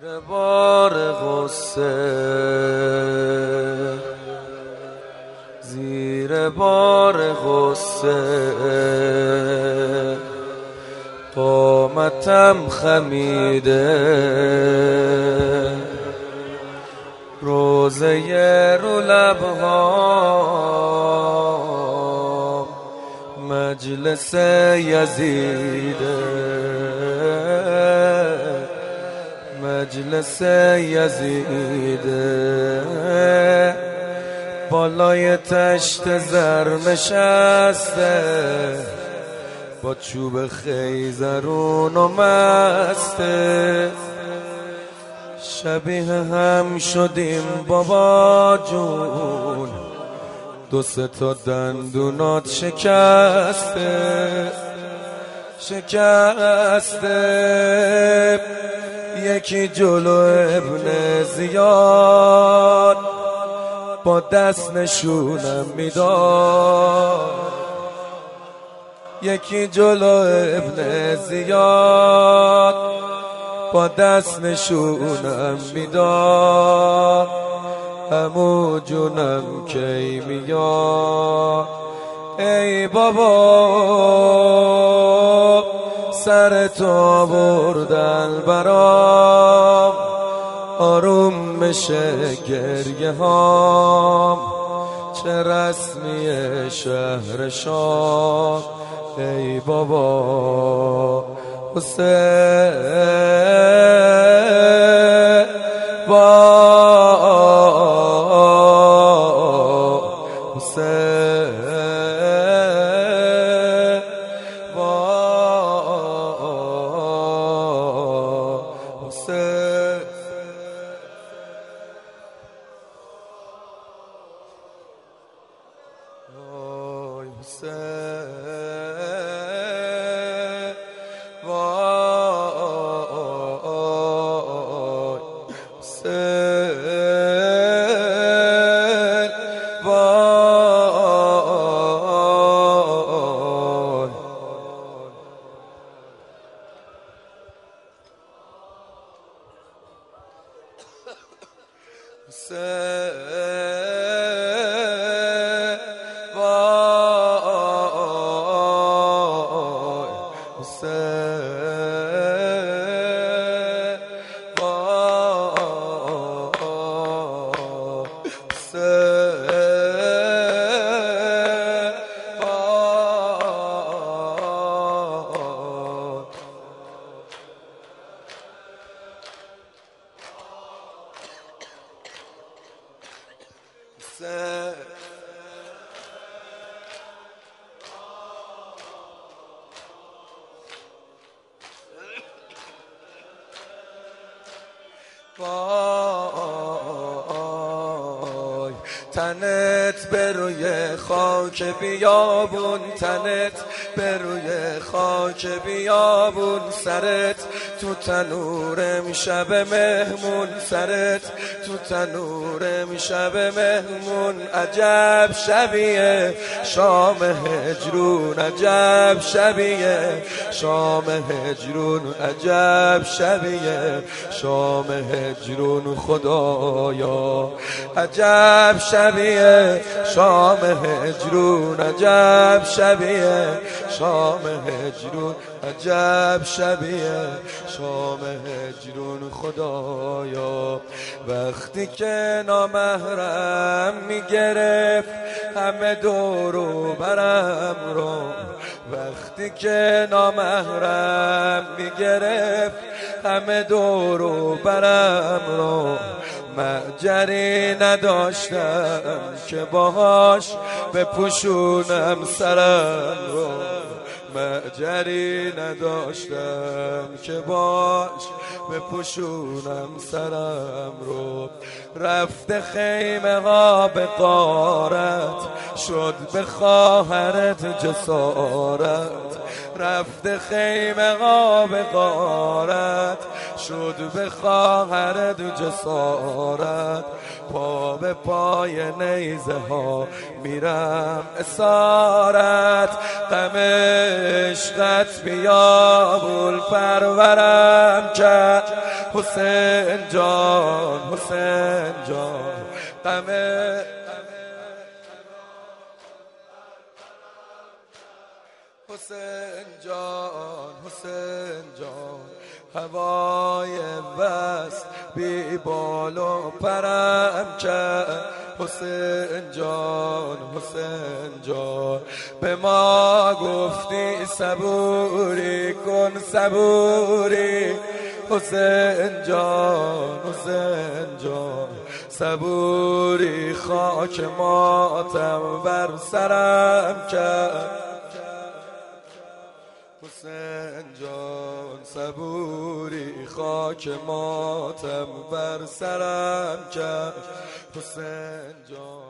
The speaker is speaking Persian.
زیر بار غصه، زیر بار غصه قامتم خمیده، روزه رو لبهام مجلس یزیده، مجلس یزیده. بالای تشت زر نشسته، با چوب خیزرون و مسته. شبیه هم شدیم بابا جون، دو سه تا دندونات شکسته، شکسته. یکی جلو ابن زیاد با دست نشونم میداد، یکی جلو ابن زیاد با دست نشونم میداد. عمو جونم کی میاد؟ ای بابا سرتو بردن برام، آروم میشه گریه هام. چه رسمی شهر شام، ای بابا حسین وای تنت به روی خاک بیابون، تنت به روی خاک بیابون. سرت تو تنور امشب مهمون، سرت تو تنور امشب مهمون. عجب شبیه شام هجرون، عجب شبیه شام هجرون، عجب شبیه شام هجرون. خدایا عجب شبیه شام هجرون، عجب شبیه شام هجرون، عجب شبیه شام هجرون. خدایا وقتی که نامحرم میگرفت همه دورو برم رو، وقتی که نامحرم میگرفت همه دورو برم رو. معجری نداشتم که باهاش بپوشونم سرم رو، معجری نداشتم که باش بپوشونم سرم رو. رفته خیمه ها به غارت، شد به خواهرت جسارت. رفته خیمه ها به غارت، شد به خواهر دو جسارت، پا به پای نیزه ها میرم اسارت. غم عشقت بیابول پرورم کرد حسین جان، حسین جان. غم حسین جان، حسین جان. هوای وصل بی بال و پرم کرد حسین جان، حسین جان. به ما گفتی صبوری کن صبوری حسین جان، حسین جان. صبوری خاک ماتم بر سرم کرد حسین جان. صبوری خاک ماتم بر سرم کرد حسین جان.